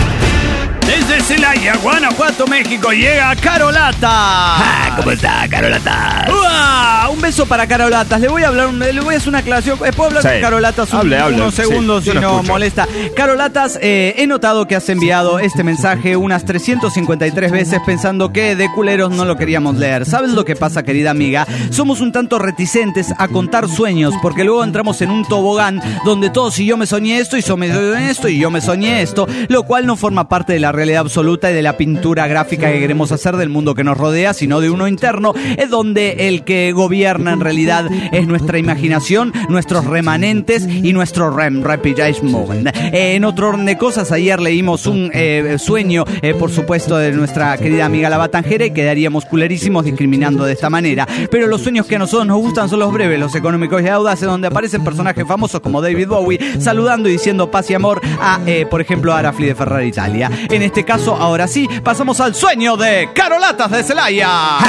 Desde Celaya, Guanajuato, México, llega Carolata. ¿Cómo está, Carolata? Un beso para Carolatas. Le voy a hacer una aclaración. ¿Puedo hablar con Carolatas unos segundos si no molesta? Carolatas, he notado que has enviado este mensaje unas 353 veces pensando que de culeros no lo queríamos leer. ¿Sabes lo que pasa, querida amiga? Somos un tanto reticentes a contar sueños porque luego entramos en un tobogán donde todos y yo me soñé esto y yo me soñé esto y yo me soñé esto, lo cual no forma parte de la realidad absoluta y de la pintura gráfica que queremos hacer del mundo que nos rodea, sino de uno interno, es donde el que gobierna en realidad es nuestra imaginación, nuestros remanentes y nuestro Rapid Movement. En otro orden de cosas, ayer leímos un sueño, por supuesto, de nuestra querida amiga la Batanjera y quedaríamos culerísimos discriminando de esta manera. Pero los sueños que a nosotros nos gustan son los breves, los económicos y audaces, donde aparecen personajes famosos como David Bowie saludando y diciendo paz y amor a, por ejemplo, a Arafli de Ferrari Italia. En este caso, ahora sí, pasamos al sueño de Carolatas de Celaya.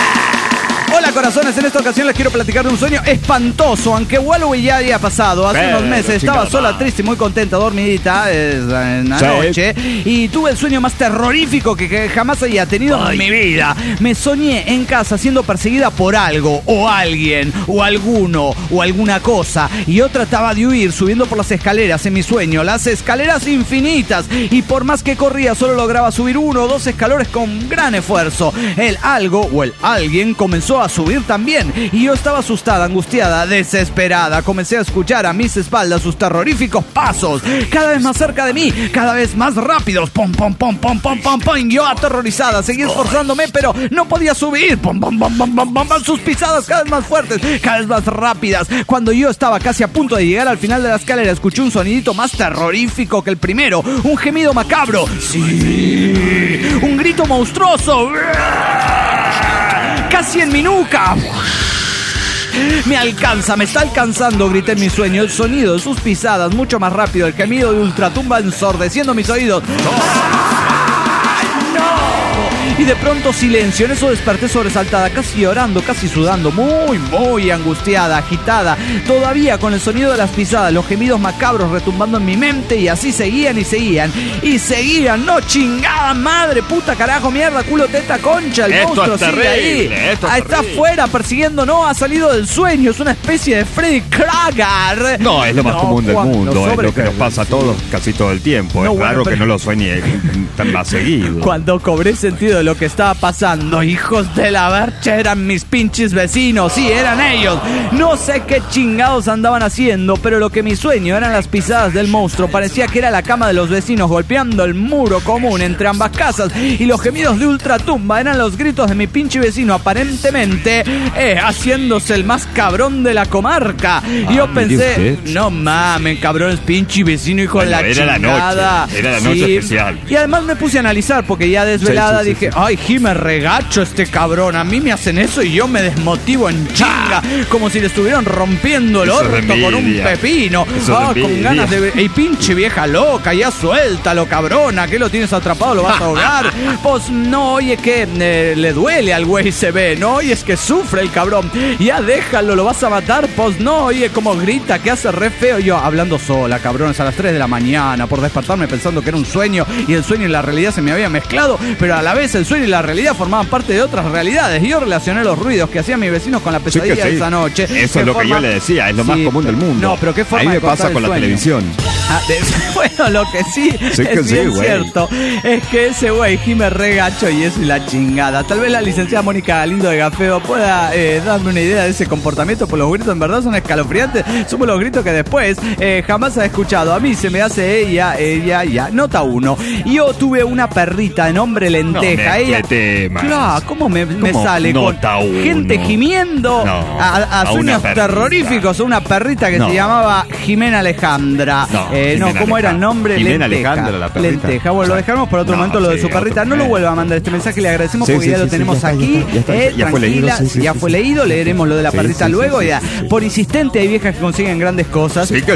Hola, corazones, en esta ocasión les quiero platicar de un sueño espantoso, aunque Walloway ya había pasado. Hace unos meses estaba sola, triste y muy contenta, dormidita en la noche, y tuve el sueño más terrorífico que jamás había tenido en mi vida. Me soñé en casa siendo perseguida por algo, o alguien, o alguno, o alguna cosa, y yo trataba de huir subiendo por las escaleras en mi sueño, las escaleras infinitas, y por más que corría solo lograba subir 1 o 2 escalones con gran esfuerzo. El algo o el alguien comenzó a subir también y yo estaba asustada, angustiada, desesperada. Comencé a escuchar a mis espaldas sus terroríficos pasos, cada vez más cerca de mí, cada vez más rápidos. Pom, pom, pom, pom, pom, pom, pom. Yo aterrorizada, seguía esforzándome, pero no podía subir. Pom, pom, pom, pom, pom, pom, pom. Sus pisadas cada vez más fuertes, cada vez más rápidas. Cuando yo estaba casi a punto de llegar al final de la escalera, escuché un sonidito más terrorífico que el primero, un gemido macabro. Sí, un grito monstruoso. Casi en mi nuca. Me alcanza, me está alcanzando, grité en mi sueño. El sonido de sus pisadas, mucho más rápido. El gemido de ultratumba ensordeciendo mis oídos. Y de pronto silencio. En eso desperté sobresaltada, casi llorando, casi sudando, muy angustiada, agitada, todavía con el sonido de las pisadas, los gemidos macabros retumbando en mi mente. Y así seguían y seguían y seguían. No, chingada madre, puta, carajo, mierda, culo, teta, concha. El monstruo sigue ahí. Está afuera persiguiendo, no, ha salido del sueño. Es una especie de Freddy Krueger. No, es lo más común del mundo. Es lo que nos pasa a todos casi todo el tiempo. Es raro que no lo sueñe tan más seguido. Cuando cobré sentido de lo que estaba pasando, hijos de la vercha, eran mis pinches vecinos. Sí, eran ellos. No sé qué chingados andaban haciendo, pero lo que mi sueño eran las pisadas del monstruo. Parecía que era la cama de los vecinos golpeando el muro común entre ambas casas, y los gemidos de ultratumba eran los gritos de mi pinche vecino, aparentemente haciéndose el más cabrón de la comarca. Y yo pensé, no mames, cabrón, es pinche vecino, hijo de la chingada. Era la noche especial. Y además me puse a analizar, porque ya desvelada dije, ay, me regacho este cabrón, a mí me hacen eso y yo me desmotivo en chinga, como si le estuvieran rompiendo el orto con un pepino. Con ganas de... ¡Ey, pinche vieja loca! Ya suéltalo, cabrona, ¿qué lo tienes atrapado? ¿Lo vas a ahogar? Pues no, oye, que le duele al güey, se ve, no, oye, es que sufre el cabrón, ya déjalo, ¿lo vas a matar? Pues no, oye, como grita, que hace re feo. Yo hablando sola, cabrones, a las 3 de la mañana, por despertarme pensando que era un sueño, y el sueño y la realidad se me había mezclado, pero a la vez el el sueño y la realidad formaban parte de otras realidades. Y yo relacioné los ruidos que hacían mis vecinos con la pesadilla de esa noche. Eso es lo que yo le decía, es lo más común del mundo. No, pero qué forma ahí de me pasa con la televisión. Bueno, lo que sí es bien cierto es que ese güey gime re gacho y eso y la chingada. Tal vez la licenciada Mónica Galindo de Gafeo pueda darme una idea de ese comportamiento, pues los gritos en verdad son escalofriantes. Somos los gritos que después jamás ha escuchado. A mí se me hace ella. Nota 1. Yo tuve una perrita de nombre Lenteja. Claro, ¿cómo me sale con gente gimiendo a sueños terroríficos? Una perrita que se llamaba Jimena Alejandra. ¿Cómo era el nombre? Jimena Alejandra, la perrita. Lenteja. Bueno, lo dejamos por otro momento, lo de su perrita. No lo vuelva a mandar este mensaje, le agradecemos porque ya lo tenemos aquí. Ya fue leído. Ya fue leído, leeremos lo de la perrita luego. Por insistente hay viejas que consiguen grandes cosas. Sí, que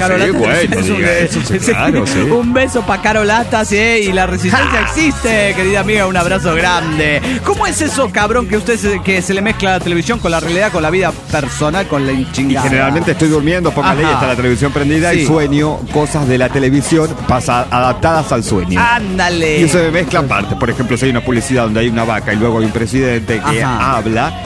claro, sí. Un beso para Carolata, y la resistencia existe, querida amiga, un abrazo grande. ¿Cómo es eso, cabrón, que usted que se le mezcla la televisión con la realidad, con la vida personal, con la chingada? Y generalmente estoy durmiendo, póngale, está la televisión prendida y sueño cosas de la televisión adaptadas al sueño. Ándale. Y se me mezclan partes. Por ejemplo, si hay una publicidad donde hay una vaca y luego hay un presidente que habla,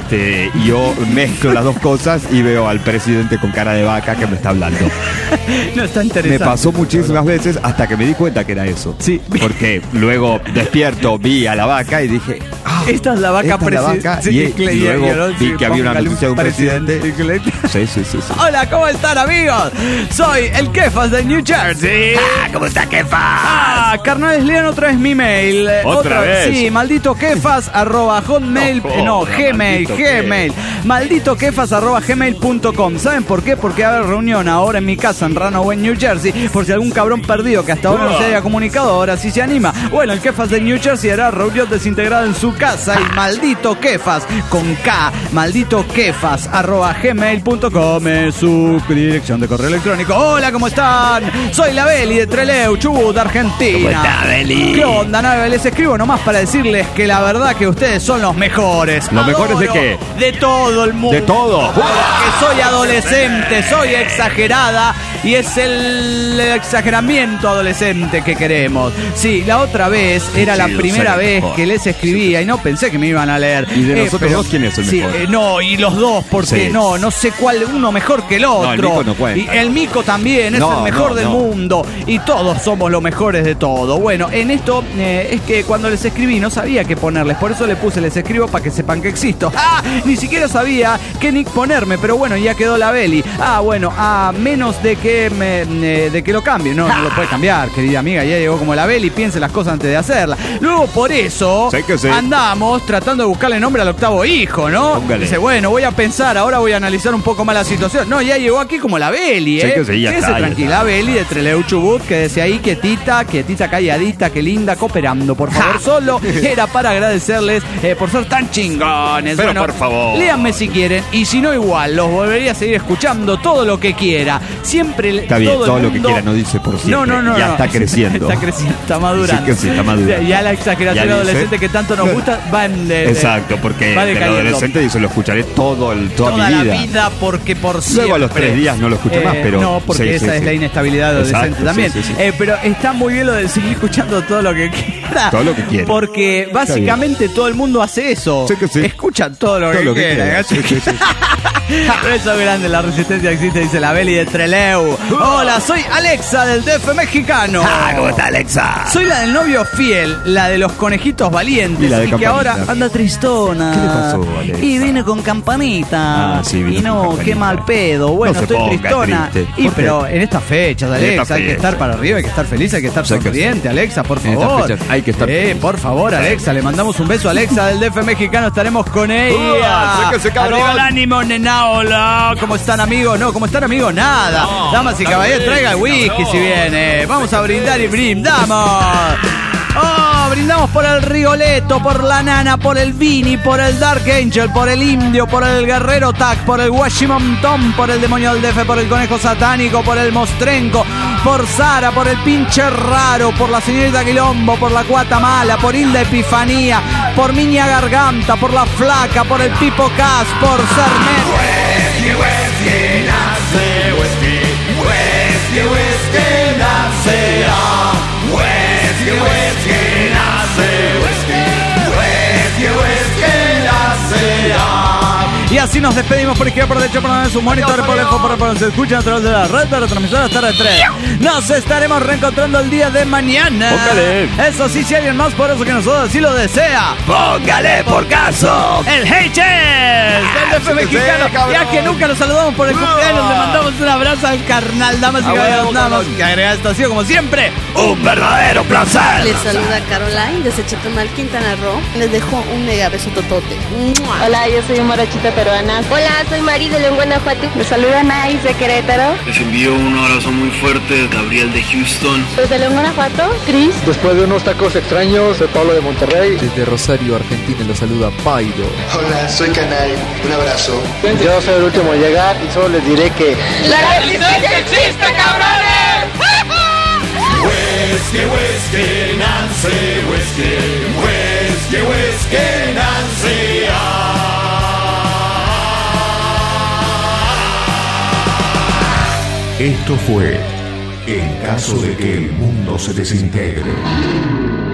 y yo mezclo las dos cosas y veo al presidente con cara de vaca que me está hablando. No, está interesante. Me pasó muchísimas veces hasta que me di cuenta que era eso. Sí. Porque luego despierto, vi a la vaca y dije, esta es la vaca presidente. Y luego vi que había una noticia de un presidente. Sí. Hola, ¿cómo están, amigos? Soy el Kefas de New Jersey. ¿Cómo está, Kefas? Carnales, lean otra vez mi mail. ¿Otra vez? Sí, maldito Kefas @hotmail. Gmail. Maldito Kefas @gmail.com. ¿Saben por qué? Porque va a haber reunión ahora en mi casa en Runaway, New Jersey. Por si algún cabrón perdido que hasta ahora no se haya comunicado, ahora sí se anima. Bueno, el Kefas de New Jersey hará reunión desintegrada en su casa. Y maldito Kefas con K, maldito Kefas @gmail.com es su dirección de correo electrónico. Hola, ¿cómo están? Soy la Beli de Trelew, Chubut, Argentina. ¿Cómo está, Beli? ¿Qué onda, Nave? Les escribo nomás para decirles que la verdad que ustedes son los mejores. ¿Los mejores de qué? De todo el mundo. ¿De todo? Porque soy adolescente, soy exagerada y es el exageramiento adolescente que queremos. Sí, la otra vez era la primera vez que les escribía y no pensé que me iban a leer. ¿Y de nosotros dos quién es el mejor? No, y los dos, porque no sé cuál uno mejor que el otro. No, el Mico no cuenta. Y el Mico también es el mejor del mundo y todos somos los mejores de todo. Bueno, en esto es que cuando les escribí no sabía qué ponerles, por eso le puse les escribo para que sepan que existo. Ni siquiera sabía qué nick ponerme, pero bueno, ya quedó la Beli. Bueno, a menos de que lo cambie. No lo puede cambiar, querida amiga, ya llegó como la Beli, piense las cosas antes de hacerlas. Luego por eso andamos tratando de buscarle nombre al octavo hijo, ¿no? Póngale. Dice, bueno, voy a pensar, ahora voy a analizar un poco más la situación. No, ya llegó aquí como la Beli, Quédese tranquila, Beli de Trelew, Chubut, quédese ahí quietita, calladita, qué linda, cooperando, por favor. Solo era para agradecerles por ser tan chingones. Pero por favor, léanme si quieren, y si no igual, los volvería a seguir escuchando todo lo que quiera. Siempre está bien, todo lo que quiera, no dice por siempre. No. Ya está creciendo. Está creciendo, está madurando. Sí, está madurando. Ya la exageración adolescente que tanto nos gusta va en... Exacto, porque el adolescente dice, lo escucharé toda mi vida. La vida, porque por siempre. Luego a los 3 días no lo escuché más, pero... No, porque esa es la inestabilidad adolescente también. Sí. Pero está muy bien lo de seguir escuchando todo lo que quiera. Todo lo que quiera. Porque básicamente todo el mundo hace eso. Escuchan todo lo que quiera. Beso grande, la resistencia existe, dice la Beli de Trelew. Hola, soy Alexa del DF mexicano. ¿Cómo está, Alexa? Soy la del novio fiel, la de los conejitos valientes y que ahora anda tristona. ¿Qué le pasó, Alexa? Y vine con campanita. Y no, qué mal pedo. Bueno, estoy tristona. Pero en estas fechas, Alexa, hay que estar para arriba, hay que estar feliz, hay que estar sonriente, Alexa, por favor. Hay que estar por favor, Alexa, le mandamos un beso a Alexa del DF mexicano, estaremos con ella. Arriba el ánimo, nena. Hola, ¿cómo están, amigos? No, ¿cómo están, amigos? Nada. Damas y caballeros, traiga el whisky si viene. Vamos a brindar y brindamos. Brindamos por el Rigoletto, por la Nana, por el Vini, por el Dark Angel, por el Indio, por el Guerrero Tac, por el Washington, por el Demonio del DF, por el Conejo Satánico, por el Mostrenco, por Sara, por el Pinche Raro, por la Señorita Quilombo, por la Cuata Mala, por Hilda Epifanía, por Miña Garganta, por la Flaca, por el Pipo Cas, por Sermet. Whisky, nace, whisky, nace, whisky, nace, whisky, Y así nos despedimos por izquierda, por derecha, por sus monitores, por lejos, por se escuchan a través de la red de retransmisoras tarde 3. Nos estaremos reencontrando el día de mañana. Póngale. Eso sí, si alguien más poderoso que nosotros así lo desea. Póngale por caso. El Hey Chess del DF mexicano. Ya que nunca nos saludamos por el cumpleaños, le mandamos un abrazo al carnal, damas y caballeros. Nada más que agregar, esto ha sido como siempre un verdadero placer. Les saluda Caroline desde Chetumal, Quintana Roo. Les dejo un mega beso totote. Hola, yo soy Morochita peruana. Hola, soy Mari de León, Guanajuato. Les saluda Nice de Querétaro. Les envío un abrazo muy fuerte, Gabriel de Houston. Desde León, Guanajuato, Chris. Después de unos tacos extraños, soy Pablo de Monterrey. Desde Rosario, Argentina, los saluda Pairo. Hola, soy Canay. Un abrazo. Yo soy el último a llegar y solo les diré que ¡la resistencia existe, cabrones! Whiskey, Nancy, whiskey, Nancy. Esto fue En caso de que el mundo se desintegre.